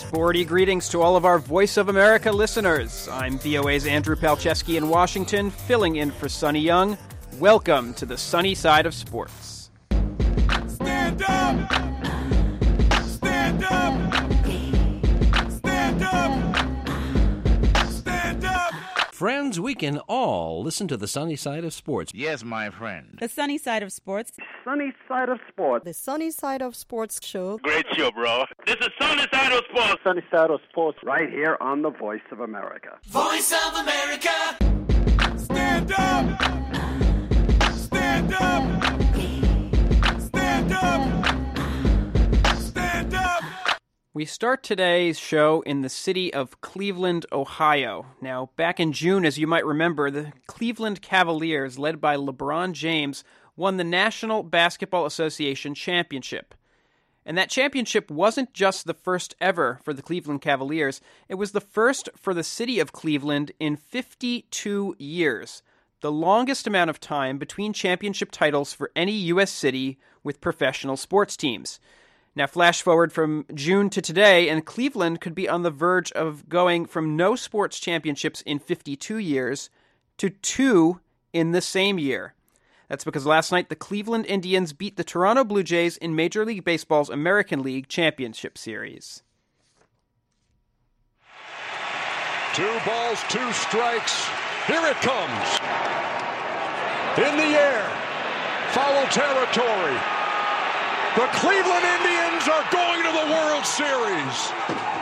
Sporty greetings to all of our Voice of America listeners. I'm VOA's Andrew Palczewski in Washington, filling in for Sonny Young. Welcome to the sunny side of sports. Stand up! Stand up! Stand up! Stand up! Friends, we can all listen to the sunny side of sports. Yes, my friend. The sunny side of sports. Sunny side of sports. The Sunny Side of Sports show. Great show, bro. This is Sunny Side of Sports. Sunny side of sports right here on the Voice of America. Voice of America! Stand up! Stand up! Stand up! Stand up! We start today's show in the city of Cleveland, Ohio. Now, back in June, as you might remember, the Cleveland Cavaliers, led by LeBron James, won the National Basketball Association championship. And that championship wasn't just the first ever for the Cleveland Cavaliers, it was the first for the city of Cleveland in 52 years, the longest amount of time between championship titles for any U.S. city with professional sports teams. Now, flash forward from June to today, and Cleveland could be on the verge of going from no sports championships in 52 years to 2 in the same year. That's because last night the Cleveland Indians beat the Toronto Blue Jays in Major League Baseball's American League Championship Series. 2 balls, 2 strikes. Here it comes. In the air. Foul territory. The Cleveland Indians are going to the World Series.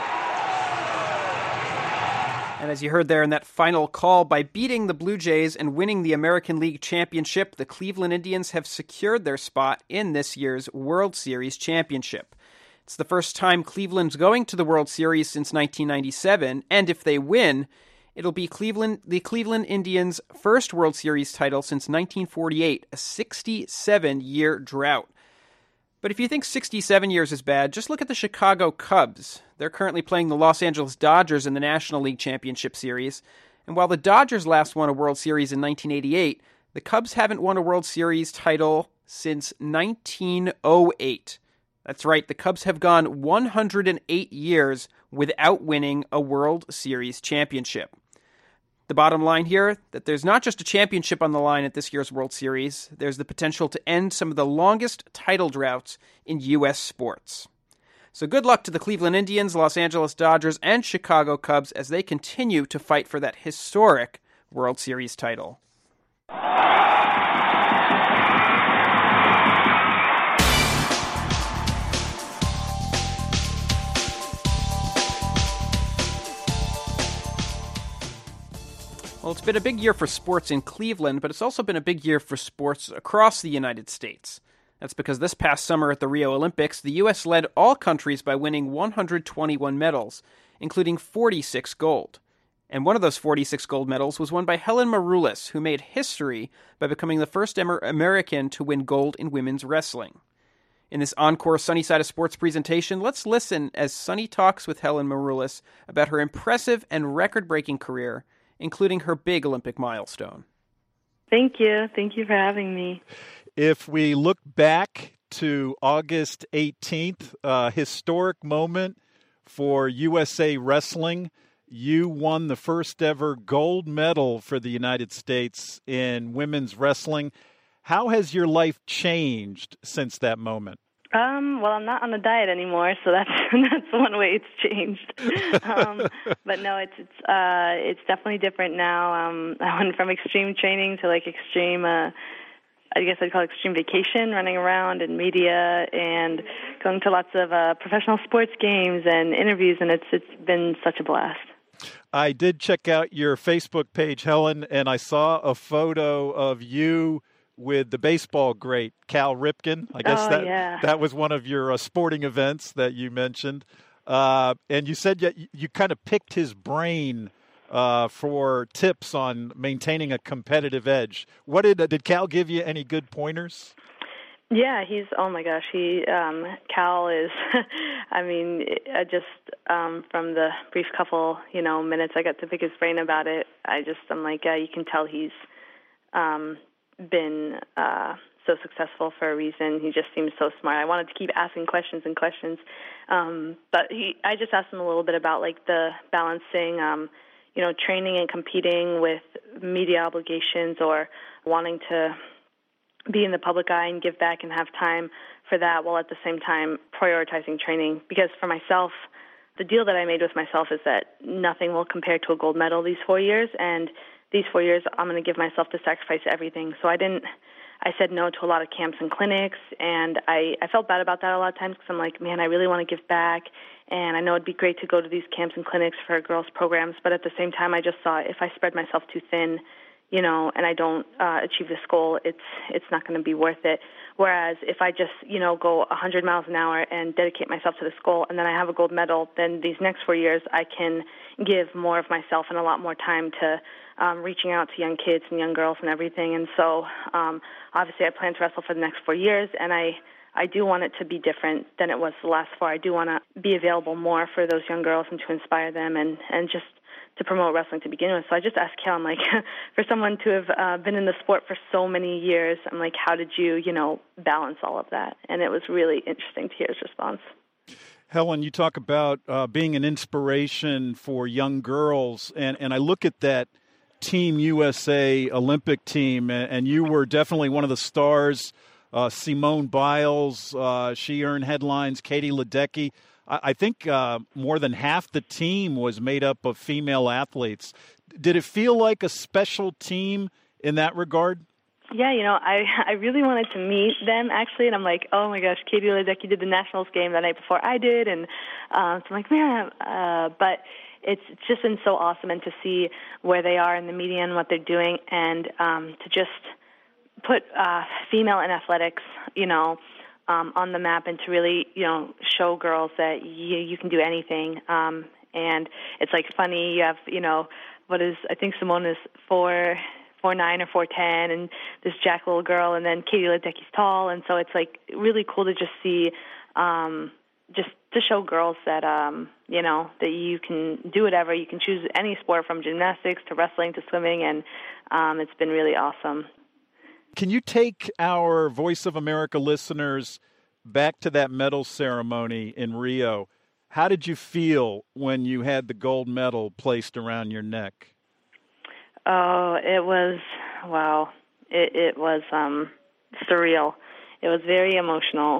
And as you heard there in that final call, by beating the Blue Jays and winning the American League Championship, the Cleveland Indians have secured their spot in this year's World Series championship. It's the first time Cleveland's going to the World Series since 1997, and if they win, it'll be the Cleveland Indians' first World Series title since 1948, a 67-year drought. But if you think 67 years is bad, just look at the Chicago Cubs. They're currently playing the Los Angeles Dodgers in the National League Championship Series. And while the Dodgers last won a World Series in 1988, the Cubs haven't won a World Series title since 1908. That's right, the Cubs have gone 108 years without winning a World Series championship. The bottom line here, that there's not just a championship on the line at this year's World Series, there's the potential to end some of the longest title droughts in U.S. sports. So good luck to the Cleveland Indians, Los Angeles Dodgers, and Chicago Cubs as they continue to fight for that historic World Series title. Well, it's been a big year for sports in Cleveland, but it's also been a big year for sports across the United States. That's because this past summer at the Rio Olympics, the U.S. led all countries by winning 121 medals, including 46 gold. And one of those 46 gold medals was won by Helen Maroulis, who made history by becoming the first American to win gold in women's wrestling. In this encore Sunny Side of Sports presentation, let's listen as Sunny talks with Helen Maroulis about her impressive and record-breaking career, including her big Olympic milestone. Thank you. Thank you for having me. If we look back to August 18th, a historic moment for USA Wrestling, you won the first ever gold medal for the United States in women's wrestling. How has your life changed since that moment? Well, I'm not on a diet anymore, so that's one way it's changed. But no, it's definitely different now. I went from extreme training to extreme, I guess I'd call it extreme vacation, running around in media and going to lots of professional sports games and interviews, and it's been such a blast. I did check out your Facebook page, Helen, and I saw a photo of you with the baseball great Cal Ripken. I guess that was one of your sporting events that you mentioned. And you said you kind of picked his brain for tips on maintaining a competitive edge. What did Cal give you any good pointers? Yeah, oh my gosh, Cal is, I mean, from the brief couple, minutes I got to pick his brain about it, I'm like, you can tell he's been so successful for a reason. He just seems so smart. I wanted to keep asking questions and questions. But I just asked him a little bit about like the balancing, training and competing with media obligations or wanting to be in the public eye and give back and have time for that while at the same time prioritizing training. Because for myself, the deal that I made with myself is that nothing will compare to a gold medal these 4 years, and these 4 years I'm going to give myself to sacrifice everything. So I said no to a lot of camps and clinics, and I felt bad about that a lot of times because I'm like, man, I really want to give back, and I know it'd be great to go to these camps and clinics for girls' programs, but at the same time I just thought if I spread myself too thin, and I don't achieve this goal, it's not going to be worth it. Whereas if I just, go 100 miles an hour and dedicate myself to this goal and then I have a gold medal, then these next 4 years I can give more of myself and a lot more time to reaching out to young kids and young girls and everything. And so obviously I plan to wrestle for the next 4 years, and I do want it to be different than it was the last 4. I do want to be available more for those young girls and to inspire them and just to promote wrestling to begin with. So I just asked Cal, I'm like, for someone to have been in the sport for so many years, I'm like, how did you, balance all of that? And it was really interesting to hear his response. Helen, you talk about being an inspiration for young girls, and I look at that Team USA Olympic team, and you were definitely one of the stars. Simone Biles, she earned headlines, Katie Ledecky. I think more than half the team was made up of female athletes. Did it feel like a special team in that regard? Yeah, I really wanted to meet them, actually, and I'm like, oh, my gosh, Katie Ledecky did the Nationals game the night before I did, and so I'm like, man, but it's just been so awesome, and to see where they are in the media and what they're doing, and to just put female in athletics, on the map, and to really, show girls that you can do anything. And it's like funny, you have, I think Simone is 4'9" or 4'10", and this Jack little girl, and then Katie Ledecky's tall, and so it's like really cool to just see, just to show girls that, that you can do whatever. You can choose any sport from gymnastics to wrestling to swimming, and it's been really awesome. Can you take our Voice of America listeners back to that medal ceremony in Rio? How did you feel when you had the gold medal placed around your neck? Oh, it was, wow. It was surreal. It was very emotional.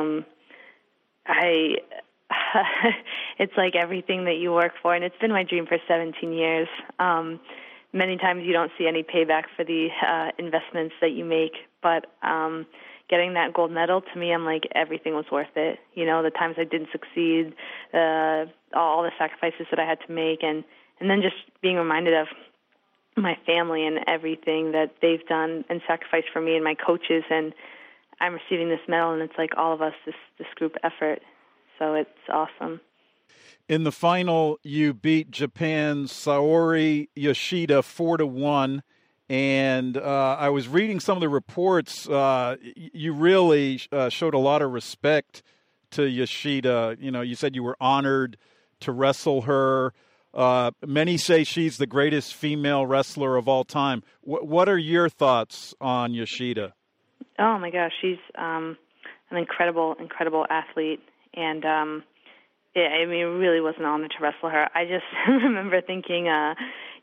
It's like everything that you work for, and it's been my dream for 17 years. Many times you don't see any payback for the investments that you make, but getting that gold medal, to me, I'm like, everything was worth it. The times I didn't succeed, all the sacrifices that I had to make, and then just being reminded of my family and everything that they've done and sacrificed for me and my coaches, and I'm receiving this medal, and it's like all of us, this group effort. So it's awesome. In the final, you beat Japan's Saori Yoshida 4-1, and I was reading some of the reports. You really showed a lot of respect to Yoshida. You said you were honored to wrestle her. Many say she's the greatest female wrestler of all time. What are your thoughts on Yoshida? Oh my gosh, she's an incredible athlete, and it really was an honor to wrestle her. I just remember thinking, I'm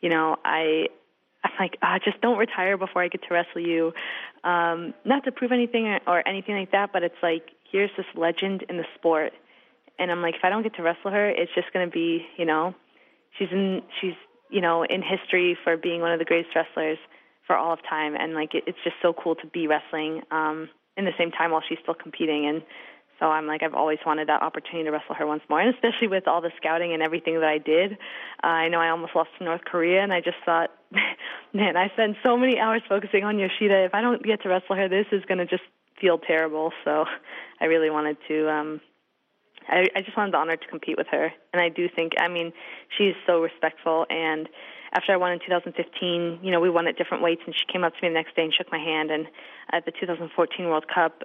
like, just don't retire before I get to wrestle you. Not to prove anything or anything like that, but it's like, here's this legend in the sport. And I'm like, if I don't get to wrestle her, it's just going to be, she's in history for being one of the greatest wrestlers for all of time. And like, it's just so cool to be wrestling in the same time while she's still competing. And so I'm like, I've always wanted that opportunity to wrestle her once more, and especially with all the scouting and everything that I did. I know I almost lost to North Korea, and I just thought, man, I spent so many hours focusing on Yoshida. If I don't get to wrestle her, this is going to just feel terrible. So I really wanted to, I just wanted the honor to compete with her. And I do think, she's so respectful. And after I won in 2015, we won at different weights, and she came up to me the next day and shook my hand. And at the 2014 World Cup,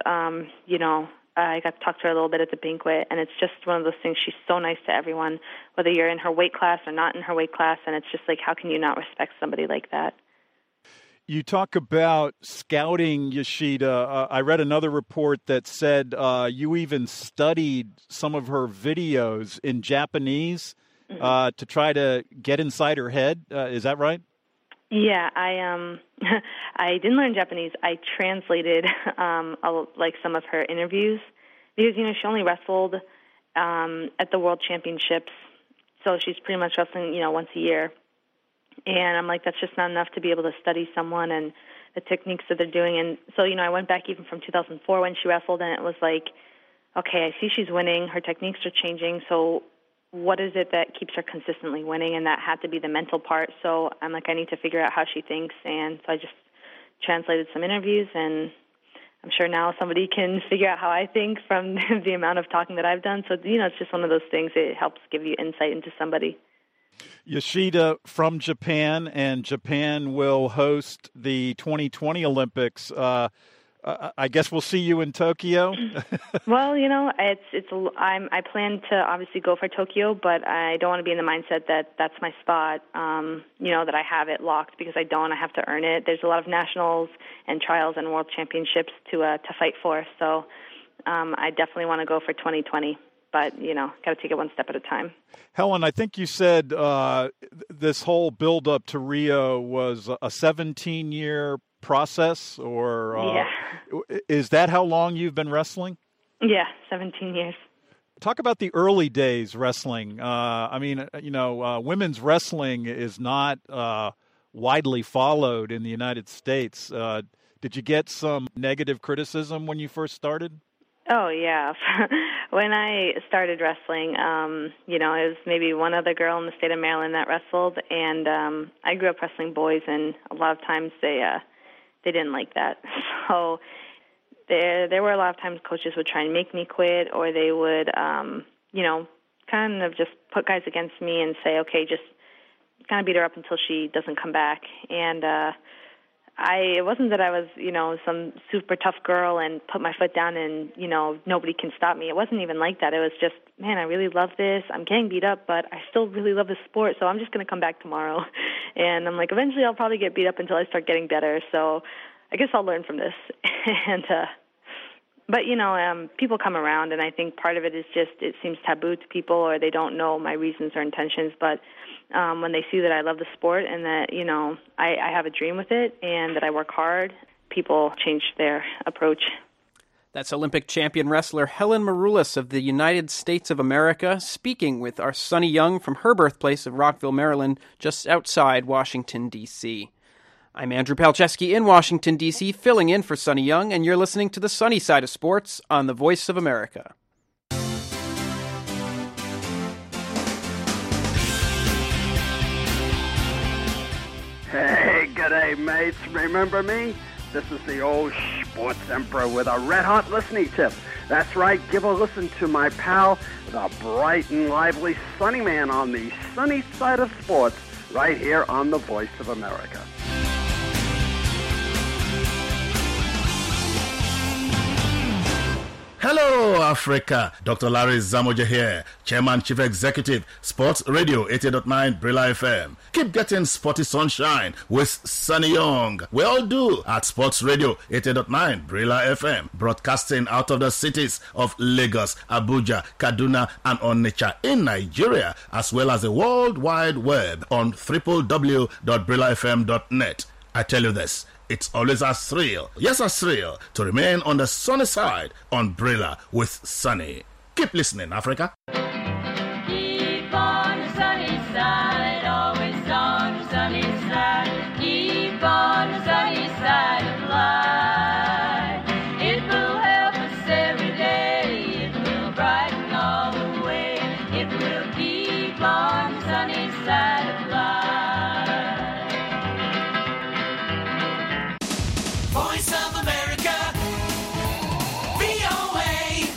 I got to talk to her a little bit at the banquet, and it's just one of those things. She's so nice to everyone, whether you're in her weight class or not in her weight class, and it's just like, how can you not respect somebody like that? You talk about scouting, Yoshida. I read another report that said you even studied some of her videos in Japanese to try to get inside her head. Is that right? Yeah, I didn't learn Japanese. I translated like some of her interviews because she only wrestled at the World Championships, so she's pretty much wrestling once a year. And I'm like, that's just not enough to be able to study someone and the techniques that they're doing. And so, I went back even from 2004 when she wrestled, and it was like, okay, I see she's winning. Her techniques are changing. So what is it that keeps her consistently winning? And that had to be the mental part. So I'm like, I need to figure out how she thinks. And so I just translated some interviews, and I'm sure now somebody can figure out how I think from the amount of talking that I've done. So, it's just one of those things. It helps give you insight into somebody. Yoshida from Japan, and Japan will host the 2020 Olympics. I guess we'll see you in Tokyo. Well, I plan to obviously go for Tokyo, but I don't want to be in the mindset that that's my spot. That I have it locked, because I don't. I have to earn it. There's a lot of nationals and trials and world championships to fight for. So I definitely want to go for 2020. But, got to take it one step at a time. Helen, I think you said this whole build-up to Rio was a 17-year process, or is that how long you've been wrestling? Yeah, 17 years. Talk about the early days wrestling. Women's wrestling is not widely followed in the United States. Did you get some negative criticism when you first started? Oh, yeah. When I started wrestling, it was maybe one other girl in the state of Maryland that wrestled, and I grew up wrestling boys, and a lot of times they didn't like that. So there were a lot of times coaches would try and make me quit, or they would, kind of just put guys against me and say, okay, just kind of beat her up until she doesn't come back. And it wasn't that I was, some super tough girl and put my foot down and, nobody can stop me. It wasn't even like that. It was just, man, I really love this. I'm getting beat up, but I still really love this sport, so I'm just going to come back tomorrow. And I'm like, eventually I'll probably get beat up until I start getting better, so I guess I'll learn from this. But people come around, and I think part of it is just it seems taboo to people, or they don't know my reasons or intentions, but when they see that I love the sport and that, I have a dream with it and that I work hard, people change their approach. That's Olympic champion wrestler Helen Maroulis of the United States of America, speaking with our Sunny Young from her birthplace of Rockville, Maryland, just outside Washington, D.C. I'm Andrew Palczewski in Washington, D.C., filling in for Sunny Young, and you're listening to the Sunny Side of Sports on the Voice of America. Hey, g'day, mates. Remember me? This is the old sports emperor with a red-hot listening tip. That's right, give a listen to my pal, the bright and lively Sunny Man on the sunny side of sports, right here on the Voice of America. Hello, Africa. Dr. Larry Zamoja here, Chairman, Chief Executive, Sports Radio 88.9 Brilla FM. Keep getting sporty sunshine with Sunny Young. We all do at Sports Radio 88.9 Brilla FM, broadcasting out of the cities of Lagos, Abuja, Kaduna, and Onitsha in Nigeria, as well as the World Wide Web on www.brillafm.net. I tell you this, it's always a thrill, yes, a thrill, to remain on the sunny side on Brilla with Sunny. Keep listening, Africa. Keep on the sunny side, always on the sunny side. Keep on the sunny side of life. It will help us every day. It will brighten all the way. It will keep on the sunny side of life. Voice of America, VOA,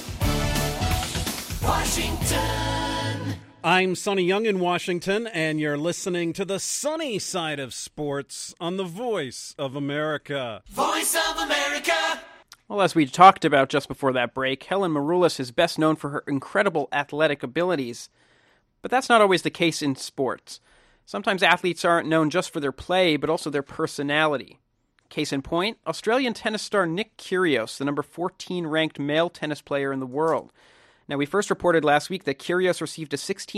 Washington. I'm Sunny Young in Washington, and you're listening to the sunny side of sports on the Voice of America. Voice of America. Well, as we talked about just before that break, Helen Maroulis is best known for her incredible athletic abilities. But that's not always the case in sports. Sometimes athletes aren't known just for their play, but also their personality. Case in point, Australian tennis star Nick Kyrgios, the number 14 ranked male tennis player in the world. Now, we first reported last week that Kyrgios received a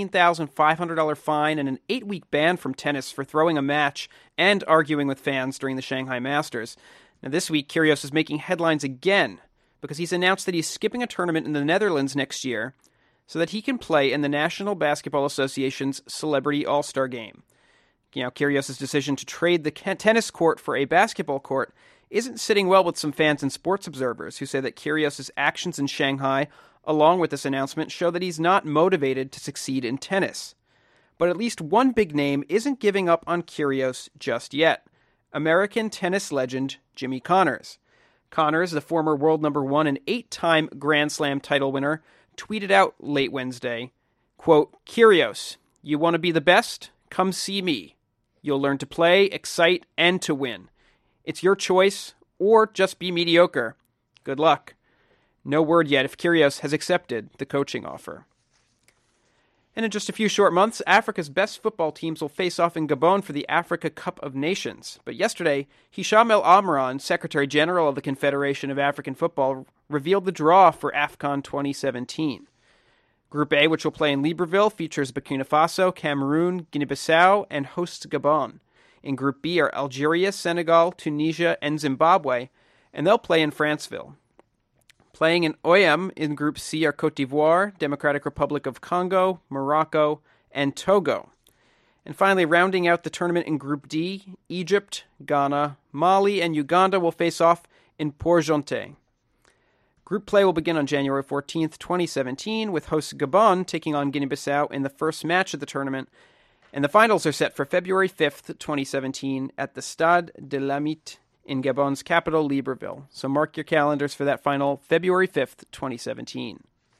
$16,500 fine and an 8-week ban from tennis for throwing a match and arguing with fans during the Shanghai Masters. Now, this week, Kyrgios is making headlines again because he's announced that he's skipping a tournament in the Netherlands next year so that he can play in the National Basketball Association's Celebrity All-Star Game. Kyrgios' decision to trade the tennis court for a basketball court isn't sitting well with some fans and sports observers who say that Kyrgios' actions in Shanghai, along with this announcement, show that he's not motivated to succeed in tennis. But at least one big name isn't giving up on Kyrgios just yet. American tennis legend Jimmy Connors. Connors, the former world number 1 and 8-time Grand Slam title winner, tweeted out late Wednesday, quote, "Kyrgios, you want to be the best? Come see me. You'll learn to play, excite, and to win. It's your choice, or just be mediocre. Good luck." No word yet if Kyrgios has accepted the coaching offer. And in just a few short months, Africa's best football teams will face off in Gabon for the Africa Cup of Nations. But yesterday, Hicham El Omran, Secretary General of the Confederation of African Football, revealed the draw for AFCON 2017. Group A, which will play in Libreville, features Burkina Faso, Cameroon, Guinea-Bissau, and hosts Gabon. In Group B are Algeria, Senegal, Tunisia, and Zimbabwe, and they'll play in Franceville. Playing in OEM in Group C are Côte d'Ivoire, Democratic Republic of Congo, Morocco, and Togo. And finally, rounding out the tournament in Group D, Egypt, Ghana, Mali, and Uganda will face off in Port-Gentil. Group play will begin on January 14th, 2017, with host Gabon taking on Guinea-Bissau in the first match of the tournament, and the finals are set for February 5th, 2017, at the Stade de l'Amite in Gabon's capital, Libreville. So mark your calendars for that final, February 5th, 2017.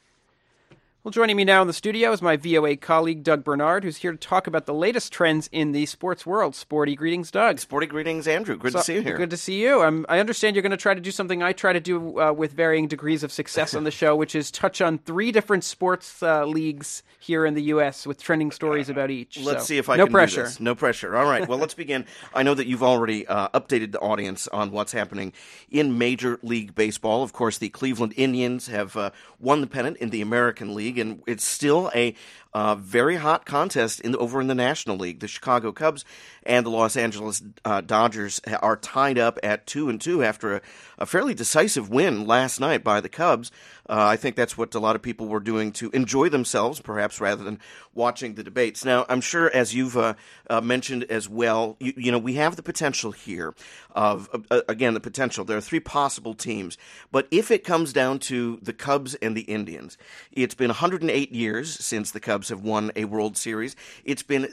Well, joining me now in the studio is my VOA colleague, Doug Bernard, who's here to talk about the latest trends in the sports world. Sporty greetings, Doug. Sporty greetings, Andrew. Good to see you here. Good to see you. I understand you're going to try to do something I try to do with varying degrees of success on the show, which is touch on 3 different sports leagues here in the U.S. with trending stories about each. Let's see if I can do this. No pressure. All right. Well, let's begin. I know that you've already updated the audience on what's happening in Major League Baseball. Of course, the Cleveland Indians have won the pennant in the American League, and it's still a very hot contest over in the National League. The Chicago Cubs and the Los Angeles Dodgers are tied up at 2-2 after a fairly decisive win last night by the Cubs. I think that's what a lot of people were doing to enjoy themselves, perhaps, rather than watching the debates. Now, I'm sure, as you've mentioned as well, you know, we have the potential here of, again, the potential. There are 3 possible teams. But if it comes down to the Cubs and the Indians, it's been 108 years since the Cubs have won a World Series. It's been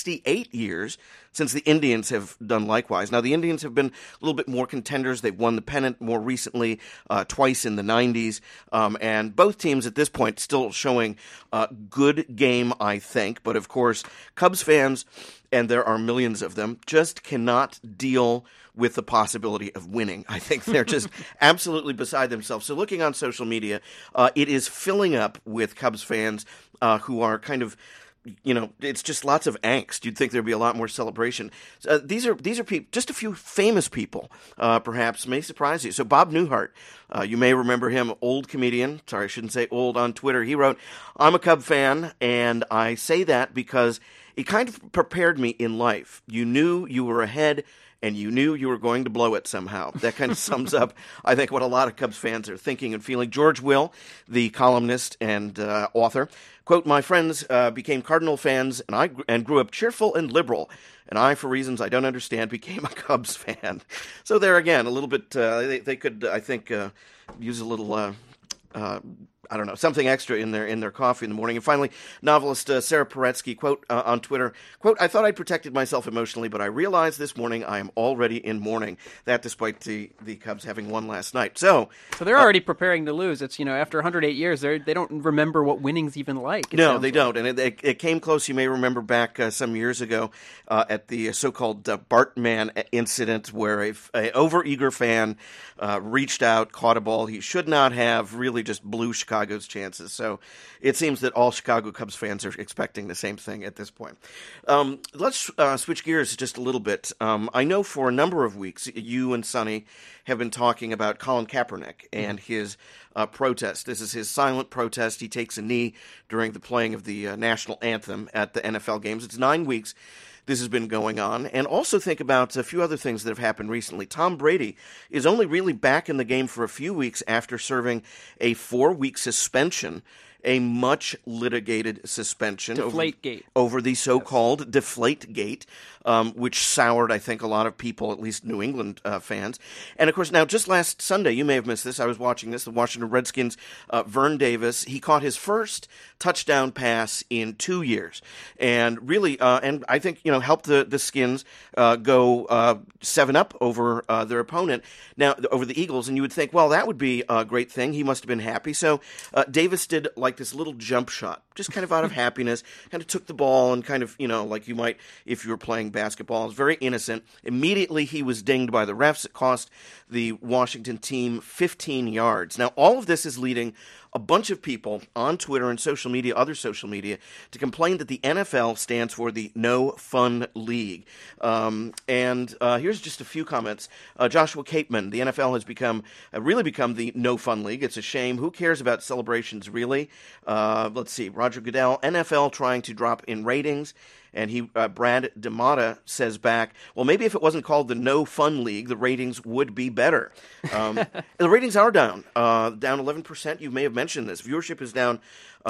68 years since the Indians have done likewise. Now, the Indians have been a little bit more contenders. They've won the pennant more recently, twice in the 90s. And both teams at this point still showing good game, I think. But, of course, Cubs fans, and there are millions of them, just cannot deal with the possibility of winning. I think they're just absolutely beside themselves. So looking on social media, it is filling up with Cubs fans who are kind of, you know, it's just lots of angst. You'd think there'd be a lot more celebration. These are people, just a few famous people, perhaps, may surprise you. So Bob Newhart, you may remember him, old comedian. Sorry, I shouldn't say old on Twitter. He wrote, "I'm a Cub fan, and I say that because it kind of prepared me in life. You knew you were ahead, and you knew you were going to blow it somehow." That kind of sums up, I think, what a lot of Cubs fans are thinking and feeling. George Will, the columnist and author, quote, "My friends became Cardinal fans and grew up cheerful and liberal. And I, for reasons I don't understand, became a Cubs fan." So there again, a little bit, they could, I think, use a little I don't know, something extra in their coffee in the morning. And finally, novelist Sarah Paretsky, quote, on Twitter, quote, "I thought I'd protected myself emotionally, but I realized this morning I am already in mourning." That despite the Cubs having won last night. So they're already preparing to lose. It's, you know, after 108 years, they don't remember what winning's even like. No, they don't. And it came close. You may remember back some years ago at the so-called Bartman incident, where a overeager fan reached out, caught a ball he should not have, really just blew Chicago Chicago's chances. So it seems that all Chicago Cubs fans are expecting the same thing at this point. Let's switch gears just a little bit. I know for a number of weeks you and Sonny have been talking about Colin Kaepernick and his protest. This is his silent protest. He takes a knee during the playing of the national anthem at the NFL games. It's 9 weeks this has been going on. And also think about a few other things that have happened recently. Tom Brady is only really back in the game for a few weeks after serving a 4-week suspension, a much litigated suspension over the so-called Deflategate, which soured, I think, a lot of people, at least New England fans. And, of course, now just last Sunday, you may have missed this, I was watching this, the Washington Redskins, Vern Davis, he caught his first touchdown pass in 2 years. And really, and I think, helped the Skins go 7-up over their opponent, now over the Eagles. And you would think, well, that would be a great thing. He must have been happy. So Davis did like this little jump shot, just kind of out of happiness, kind of took the ball and kind of, like you might if you were playing basketball. It was very innocent. Immediately he was dinged by the refs. It cost the Washington team 15 yards. Now, all of this is leading a bunch of people on Twitter and social media, other social media, to complain that the NFL stands for the No Fun League. And here's just a few comments. Joshua Capeman, the NFL has really become the No Fun League. It's a shame. Who cares about celebrations, really? Let's see. Roger Goodell, NFL trying to drop in ratings. And Brad DeMata says back, well, maybe if it wasn't called the No Fun League, the ratings would be better. The ratings are down 11%. You may have mentioned this. Viewership is down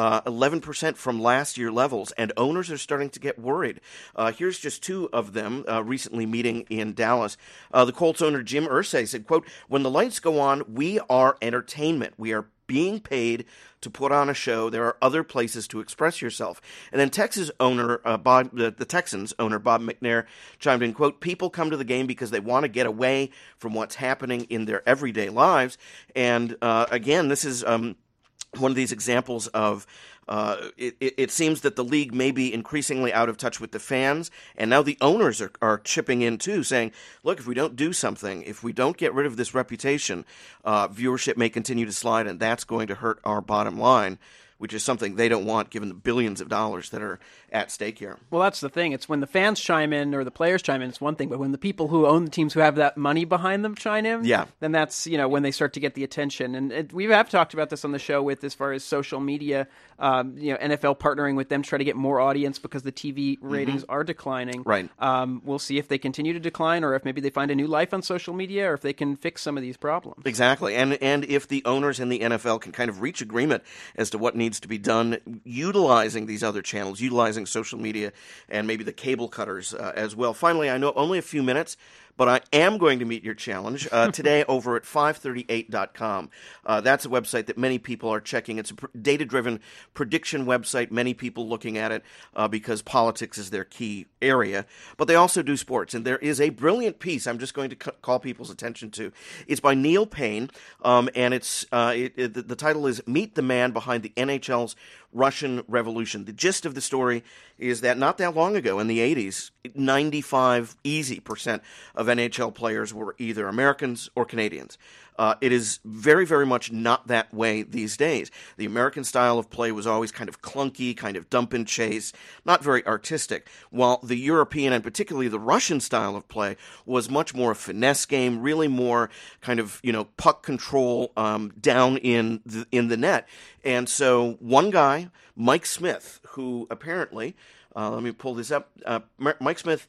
11% from last year levels, and owners are starting to get worried. Here's just two of them recently meeting in Dallas. The Colts owner Jim Irsay said, quote, when the lights go on, we are entertainment. We are being paid to put on a show. There are other places to express yourself. And then Texas owner the Texans owner Bob McNair chimed in, quote, people come to the game because they want to get away from what's happening in their everyday lives. And again, this is one of these examples of it seems that the league may be increasingly out of touch with the fans, and now the owners are chipping in too, saying, look, if we don't do something, if we don't get rid of this reputation, viewership may continue to slide, and that's going to hurt our bottom line, which is something they don't want given the billions of dollars that are at stake here. Well, that's the thing. It's when the fans chime in or the players chime in, it's one thing. But when the people who own the teams who have that money behind them chime in, then that's when they start to get the attention. And we have talked about this on the show with as far as social media, NFL partnering with them to try to get more audience because the TV ratings are declining. Right. We'll see if they continue to decline or if maybe they find a new life on social media or if they can fix some of these problems. Exactly. And if the owners in the NFL can kind of reach agreement as to what needs to be done utilizing these other channels, utilizing social media and maybe the cable cutters as well. Finally, I know only a few minutes, but I am going to meet your challenge today over at 538.com. That's a website that many people are checking. It's a data-driven prediction website, many people looking at it because politics is their key area. But they also do sports, and there is a brilliant piece I'm just going to call people's attention to. It's by Neil Payne, and it's the title is Meet the Man Behind the NHL's Russian Revolution. The gist of the story is that not that long ago in the 80s, 95% of NHL players were either Americans or Canadians. It is very, very much not that way these days. The American style of play was always kind of clunky, kind of dump and chase, not very artistic, while the European and particularly the Russian style of play was much more a finesse game, really more kind of, puck control down in the net. And so one guy, Mike Smith, who apparently, let me pull this up, Mike Smith,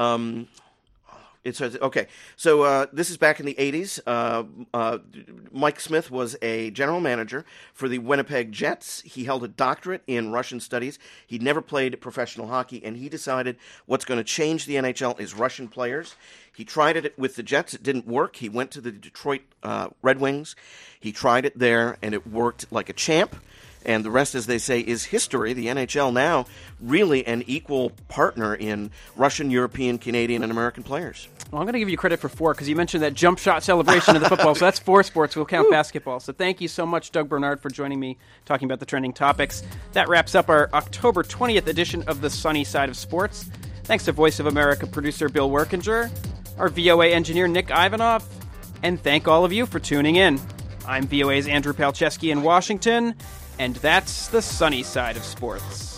it says, okay, so this is back in the 80s. Mike Smith was a general manager for the Winnipeg Jets. He held a doctorate in Russian studies. He'd never played professional hockey, and he decided what's going to change the NHL is Russian players. He tried it with the Jets. It didn't work. He went to the Detroit Red Wings. He tried it there, and it worked like a champ. And the rest, as they say, is history. The NHL now really an equal partner in Russian, European, Canadian, and American players. Well, I'm going to give you credit for 4 because you mentioned that jump shot celebration of the football. So that's 4 sports. We'll count basketball. So thank you so much, Doug Bernard, for joining me talking about the trending topics. That wraps up our October 20th edition of the Sunny Side of Sports. Thanks to Voice of America producer Bill Workinger, our VOA engineer Nick Ivanoff, and thank all of you for tuning in. I'm VOA's Andrew Palczewski in Washington, and that's the sunny side of sports.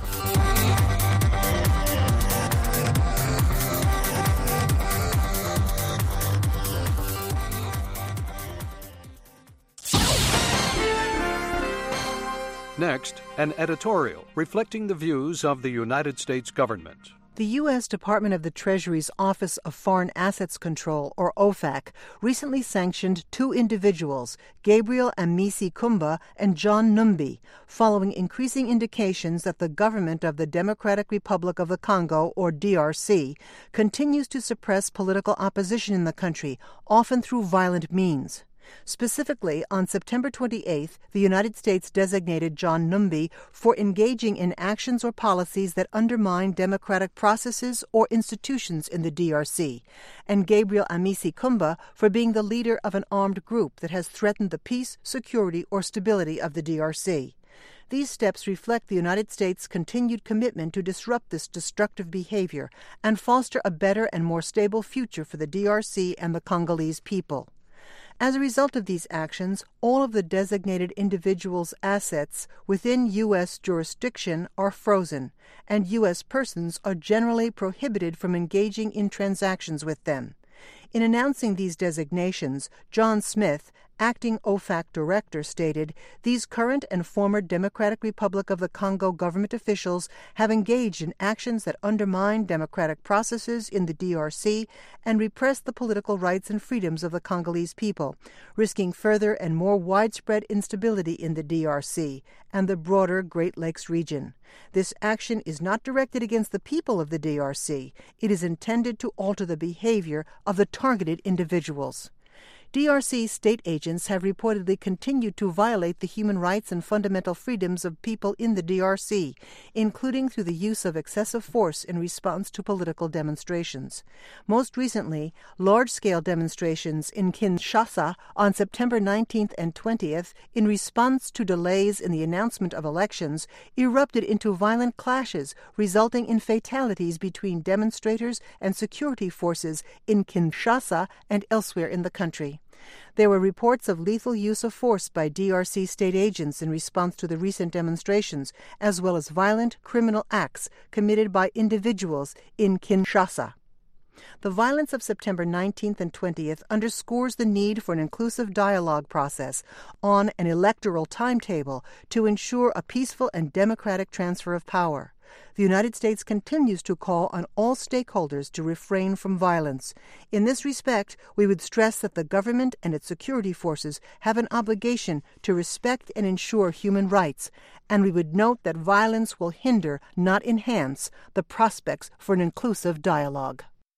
Next, an editorial reflecting the views of the United States government. The U.S. Department of the Treasury's Office of Foreign Assets Control, or OFAC, recently sanctioned 2 individuals, Gabriel Amisi Kumba and John Numbi, following increasing indications that the government of the Democratic Republic of the Congo, or DRC, continues to suppress political opposition in the country, often through violent means. Specifically, on September 28th, the United States designated John Numbi for engaging in actions or policies that undermine democratic processes or institutions in the DRC, and Gabriel Amisi Kumba for being the leader of an armed group that has threatened the peace, security, or stability of the DRC. These steps reflect the United States' continued commitment to disrupt this destructive behavior and foster a better and more stable future for the DRC and the Congolese people. As a result of these actions, all of the designated individuals' assets within U.S. jurisdiction are frozen, and U.S. persons are generally prohibited from engaging in transactions with them. In announcing these designations, John Smith, acting OFAC director, stated, "These current and former Democratic Republic of the Congo government officials have engaged in actions that undermine democratic processes in the DRC and repress the political rights and freedoms of the Congolese people, risking further and more widespread instability in the DRC and the broader Great Lakes region. This action is not directed against the people of the DRC. It is intended to alter the behavior of the targeted individuals." DRC state agents have reportedly continued to violate the human rights and fundamental freedoms of people in the DRC, including through the use of excessive force in response to political demonstrations. Most recently, large-scale demonstrations in Kinshasa on September 19th and 20th, in response to delays in the announcement of elections, erupted into violent clashes, resulting in fatalities between demonstrators and security forces in Kinshasa and elsewhere in the country. There were reports of lethal use of force by DRC state agents in response to the recent demonstrations, as well as violent criminal acts committed by individuals in Kinshasa. The violence of September 19th and 20th underscores the need for an inclusive dialogue process on an electoral timetable to ensure a peaceful and democratic transfer of power. The United States continues to call on all stakeholders to refrain from violence. In this respect, we would stress that the government and its security forces have an obligation to respect and ensure human rights, and we would note that violence will hinder, not enhance, the prospects for an inclusive dialogue.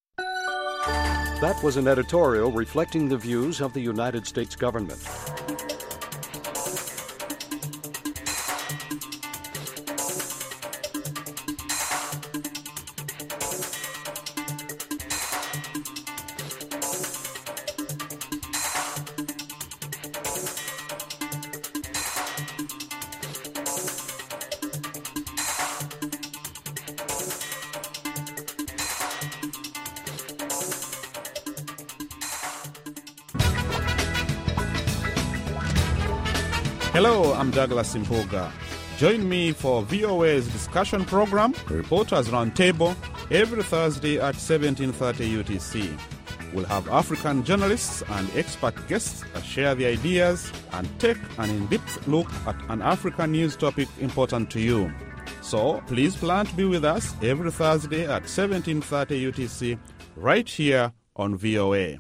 That was an editorial reflecting the views of the United States government. Hello, I'm Douglas Impoga. Join me for VOA's discussion program, Reporters Roundtable, every Thursday at 17:30 UTC. We'll have African journalists and expert guests that share the ideas and take an in-depth look at an African news topic important to you. So please plan to be with us every Thursday at 17:30 UTC, right here on VOA.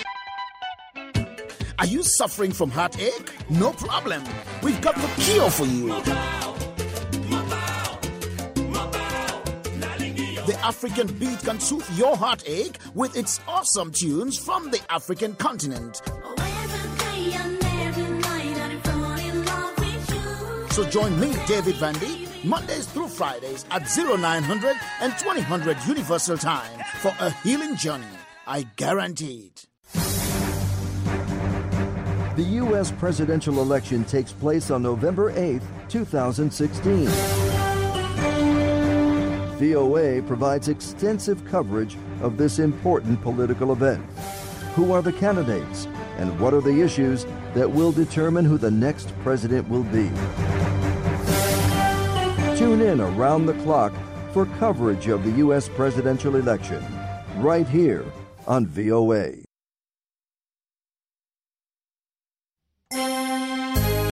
Are you suffering from heartache? No problem. We've got the cure for you. The African Beat can soothe your heartache with its awesome tunes from the African continent. So join me, David Vandy, Mondays through Fridays at 0900 and 2000 Universal Time for a healing journey. I guarantee it. The U.S. presidential election takes place on November 8th, 2016. VOA provides extensive coverage of this important political event. Who are the candidates, and what are the issues that will determine who the next president will be. Tune in around the clock for coverage of the U.S. presidential election, right here on VOA.